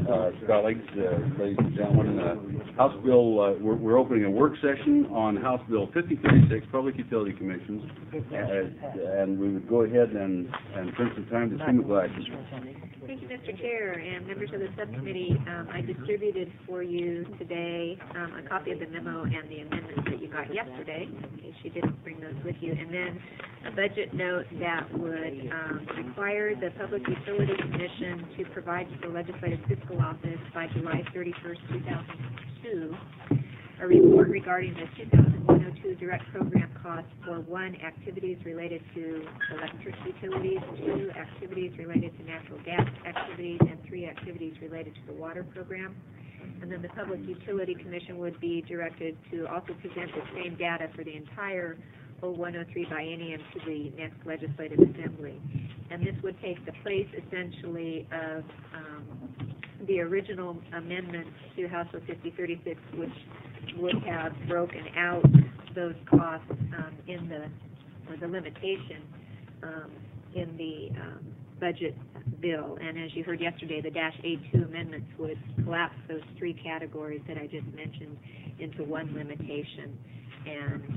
colleagues, ladies and gentlemen. House Bill, we're opening a work session on House Bill 5036, Public Utility Commissions, and we would go ahead and turn some time to Sue McGlashan. Thank you, Mr. Chair, and members of the subcommittee. I distributed for you today a copy of the memo and the amendments that you got yesterday, in case you didn't bring those with you, and then a budget note that would require the Public Utility Commission to provide to the Legislative Fiscal Office by July 31st, 2002, a report regarding the 2002 direct program costs for 1, activities related to electric utilities, 2, activities related to natural gas activities, and 3, activities related to the water program. And then the Public Utility Commission would be directed to also present the same data for the entire 0103 biennium to the next Legislative Assembly. And this would take the place essentially of the original amendment to House Bill 5036, which would have broken out those costs in the limitation in the budget bill. And as you heard yesterday, the -A2 amendments would collapse those 3 categories that I just mentioned into one limitation. And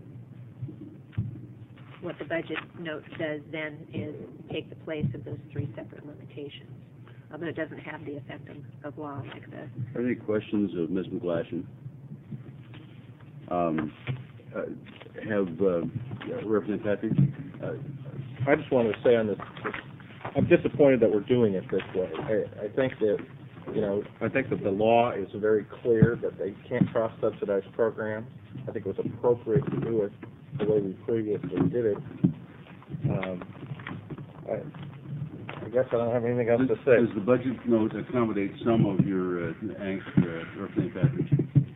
what the budget note does then is take the place of those 3 separate limitations, although it doesn't have the effect of law like the... Are there any questions of Ms. McGlashan? Representative Patrick? I just wanted to say on this, I'm disappointed that we're doing it this way. I think that, I think that the law is very clear that they can't cross-subsidize programs. I think it was appropriate to do it the way we previously did it. I guess I don't have anything else to say. Does the budget note accommodate some of your angst, Representative Patrick?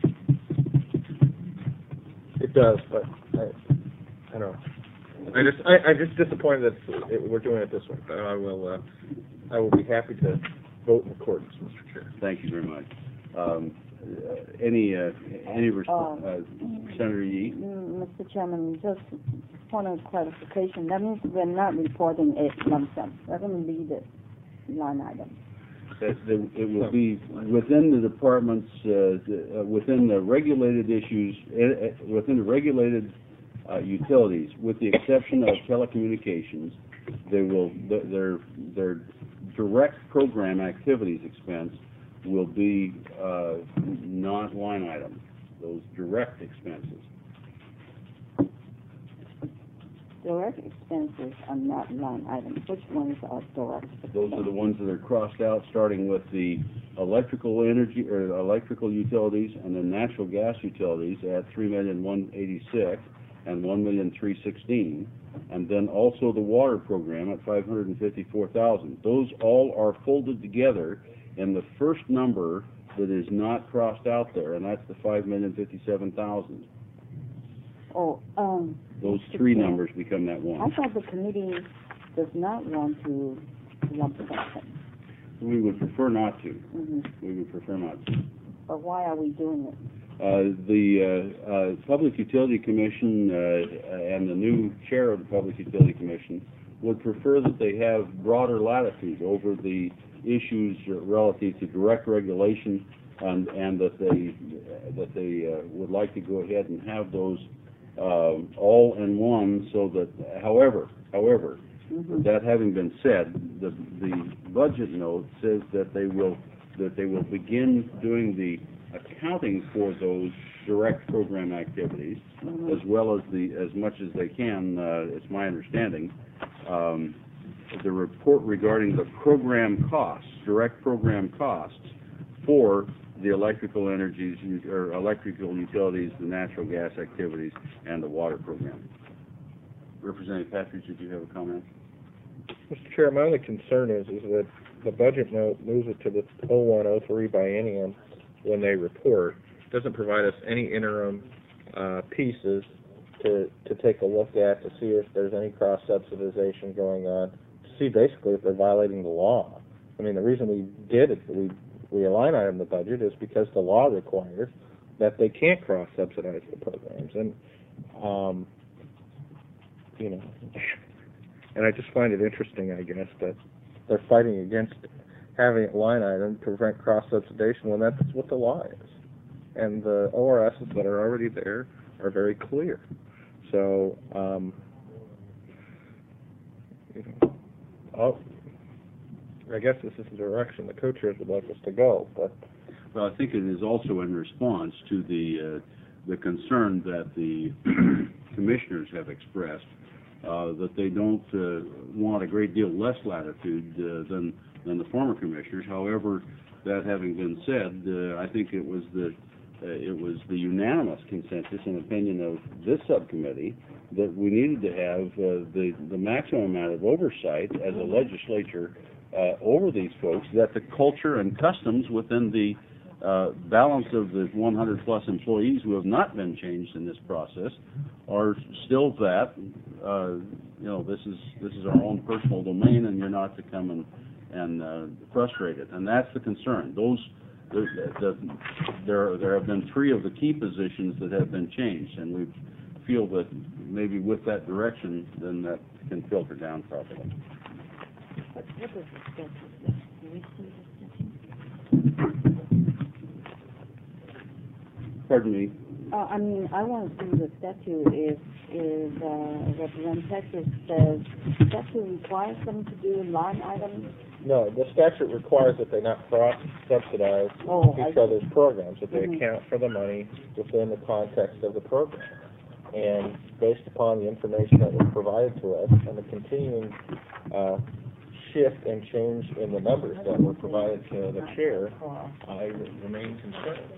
It does, but I don't know. I'm just disappointed that we're doing it this way. But I will be happy to vote in accordance, Mr. Chair. Thank you very much. Any Senator Yee? Mr. Chairman, just point of clarification. That means we're not reporting a lump sum. We're going to leave it line item. It will be within the departments, within the regulated issues, within the regulated utilities, with the exception of telecommunications. Their direct program activities expense will be not line items. Those direct expenses. Direct expenses are not line items. Which ones are direct expenses? Those are the ones that are crossed out, starting with the electrical energy or electrical utilities, and the natural gas utilities at $3,186,000 and $1,316,000, and then also the water program at $554,000. Those all are folded together in the first number that is not crossed out there, and that's the $5,057,000. Oh, those 3 numbers become that one. I thought the committee does not want to lump sum. We would prefer not to. Mm-hmm. We would prefer not to. But why are we doing it? The Public Utility Commission and the new chair of the Public Utility Commission would prefer that they have broader latitude over the issues relative to direct regulation, and that they would like to go ahead and have those all in one. So that, however, Mm-hmm. that having been said, the budget note says that they will begin doing the accounting for those direct program activities, mm-hmm. as well as as much as they can. It's my understanding. The report regarding the program costs, direct program costs for the electrical energies or electrical utilities, the natural gas activities, and the water program. Representative Patrick, did you have a comment? Mr. Chair, my only concern is that the budget note moves it to the 0103 biennium when they report. It doesn't provide us any interim pieces to take a look at to see if there's any cross-subsidization going on, to see basically if they're violating the law. I mean, the reason we did it, we line item the budget, is because the law requires that they can't cross-subsidize the programs. And, and I just find it interesting, I guess, that they're fighting against having it line item to prevent cross-subsidization when that's what the law is. And the ORSs that are already there are very clear. So, I guess this is the direction the co-chairs would like us to go, but Well, I think it is also in response to the concern that the commissioners have expressed, that they don't want a great deal less latitude than the former commissioners. However, that having been said, I think it was the unanimous consensus and opinion of this subcommittee that we needed to have the maximum amount of oversight as a legislature over these folks, that the culture and customs within the balance of the 100-plus employees who have not been changed in this process are still that. This is our own personal domain, and you're not to come and frustrate it. And that's the concern. There have been 3 of the key positions that have been changed, and we feel that maybe with that direction, then that can filter down properly. What is the statute? Do we see the statute? Pardon me? I want to see the statute if Representative Texas says, statute requires them to do line items. no, the statute requires that they not cross-subsidize each other's programs, that they account for the money within the context of the program. And based upon the information that was provided to us and the continuing shift and change in the numbers that were provided to the chair, I remain concerned.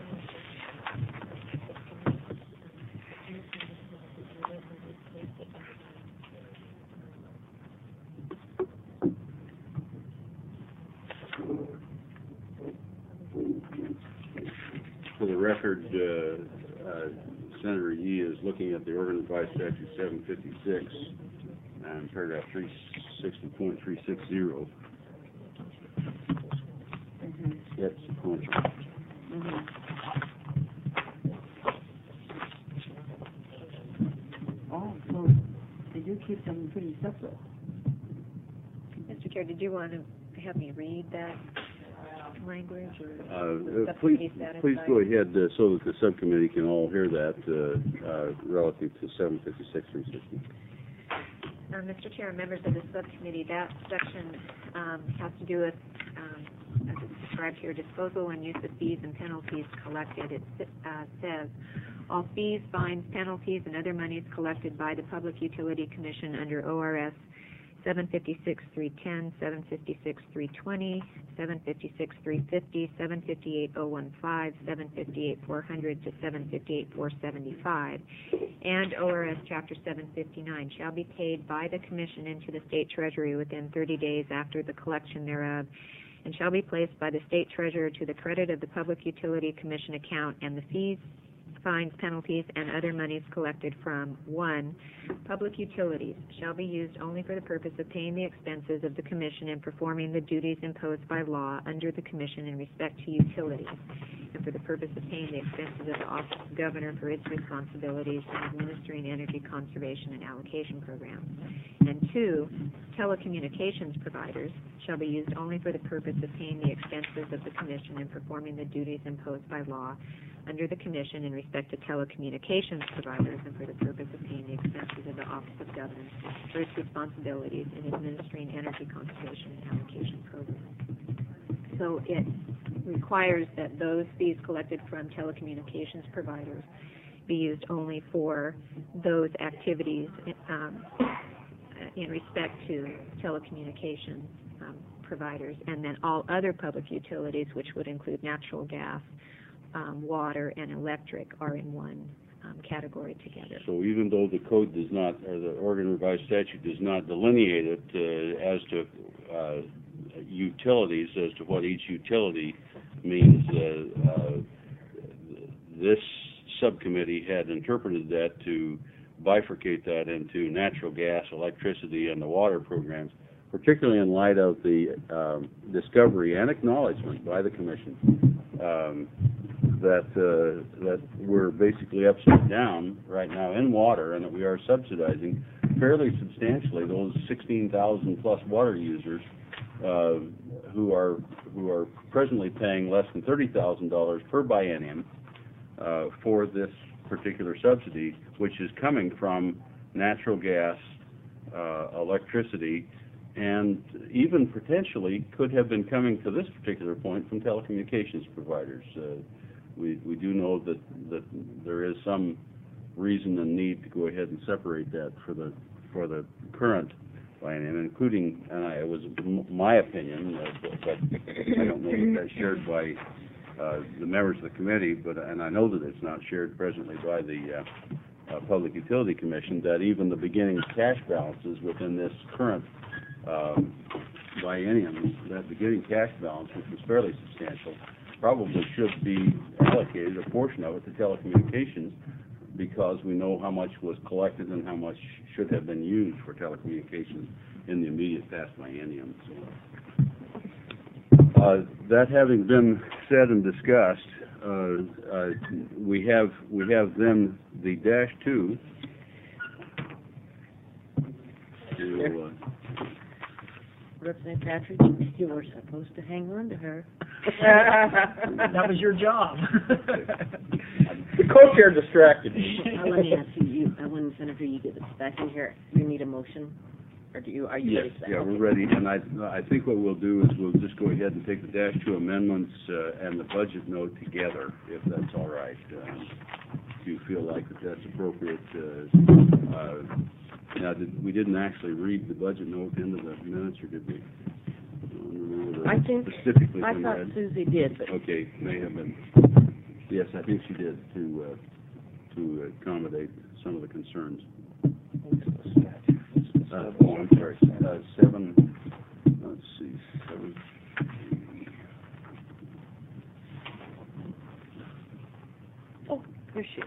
For the record, Senator Yee is looking at the Oregon Revised Statute 756 and paragraph 360.360. That's sequential. Oh, so they do keep them pretty separate. Mr. Chair, did you want to have me read that language, or Please go ahead so that the subcommittee can all hear that relative to 756 360. Mr. Chair, members of the subcommittee, that section has to do with, as it's described here, disposal and use of fees and penalties collected. It says, all fees, fines, penalties, and other monies collected by the Public Utility Commission under ORS 756-310, 756-320, 756-350, 758-015, 758-400 to 758-475, and ORS Chapter 759 shall be paid by the Commission into the State Treasury within 30 days after the collection thereof, and shall be placed by the State Treasurer to the credit of the Public Utility Commission account, and the fees, fines, penalties, and other monies collected from 1. Public utilities shall be used only for the purpose of paying the expenses of the Commission and performing the duties imposed by law under the Commission in respect to utilities, and for the purpose of paying the expenses of the Office of Governor for its responsibilities in administering energy conservation and allocation programs. And 2, telecommunications providers shall be used only for the purpose of paying the expenses of the Commission and performing the duties imposed by law under the Commission in respect to telecommunications providers and for the purpose of paying the expenses of the Office of Governor for its responsibilities in administering energy conservation and allocation programs. So it requires that those fees collected from telecommunications providers be used only for those activities in respect to telecommunications providers, and then all other public utilities, which would include natural gas, water, and electric, are in one category together. So even though the code does not, or the Oregon Revised Statute does not delineate it as to utilities, as to what each utility means, this subcommittee had interpreted that to bifurcate that into natural gas, electricity, and the water programs, particularly in light of the discovery and acknowledgement by the Commission that we're basically upside down right now in water, and that we are subsidizing fairly substantially those 16,000 plus water users who are presently paying less than $30,000 per biennium for this particular subsidy, which is coming from natural gas, electricity, and even potentially could have been coming to this particular point from telecommunications providers. We do know that there is some reason and need to go ahead and separate that for the current biennium, including, and it was my opinion, but I don't know that that's shared by the members of the committee, and I know that it's not shared presently by the Public Utility Commission, that even the beginning cash balances within this current biennium, that beginning cash balance, which was fairly substantial, probably should be allocated, a portion of it, to telecommunications, because we know how much was collected and how much should have been used for telecommunications in the immediate past biennium. So, that having been said and discussed, we have then the -2. Representative Patrick, you were supposed to hang on to her. That was your job. The co-chair distracted me. Let me ask you, when Senator, you get back in here, you need a motion? Or are you Yes, ready for that? yeah, Okay. we're ready, and I think what we'll do is we'll just go ahead and take the -2 amendments and the budget note together, if that's all right. If you feel like that's appropriate. Now, we didn't actually read the budget note into the minutes, or did we? I don't remember I think, specifically I been thought read. Susie did, but Okay, may have been. Yes, I think she did, to accommodate some of the concerns. Oh, I'm sorry, 7, let's see, 7. oh, here she is.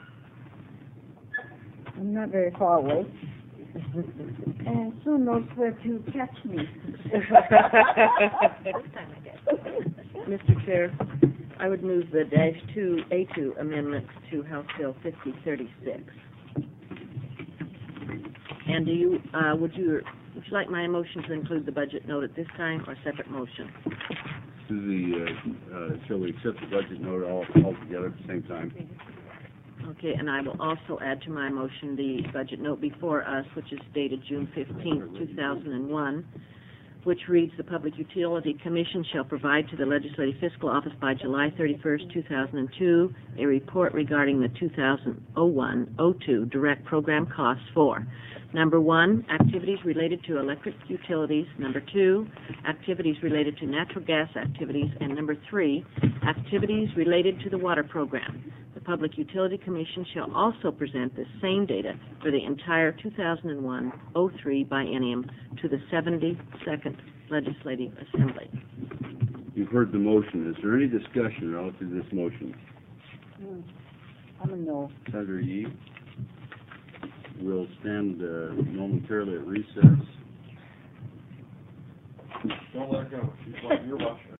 I'm not very far away. And soon knows where to catch me. This time I did. Mr. Chair, I would move the -2A2 amendment to House Bill 5036. And do you, would you like my motion to include the budget note at this time, or separate motion? Shall we accept the budget note all together at the same time? Okay, and I will also add to my motion the budget note before us, which is dated June 15th, 2001, which reads, the Public Utility Commission shall provide to the Legislative Fiscal Office by July 31st, 2002, a report regarding the 2001-02 direct program costs for: number 1, activities related to electric utilities; number 2, activities related to natural gas activities; and number 3, activities related to the water program. The Public Utility Commission shall also present the same data for the entire 2001-03 biennium to the 72nd Legislative Assembly. You've heard the motion. Is there any discussion relative to this motion? I'm a no. Senator Yee? We'll stand momentarily at recess. Don't let her go. She's like, you're watching.